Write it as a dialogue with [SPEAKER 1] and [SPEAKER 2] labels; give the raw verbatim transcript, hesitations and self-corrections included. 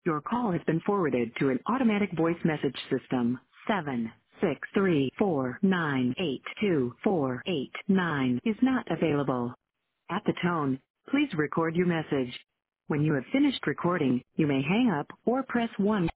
[SPEAKER 1] Your call has been forwarded to an automatic voice message system. Seven six three four nine eight two four eight nine is not available. At the tone, please record your message. When you have finished recording, you may hang up or press one.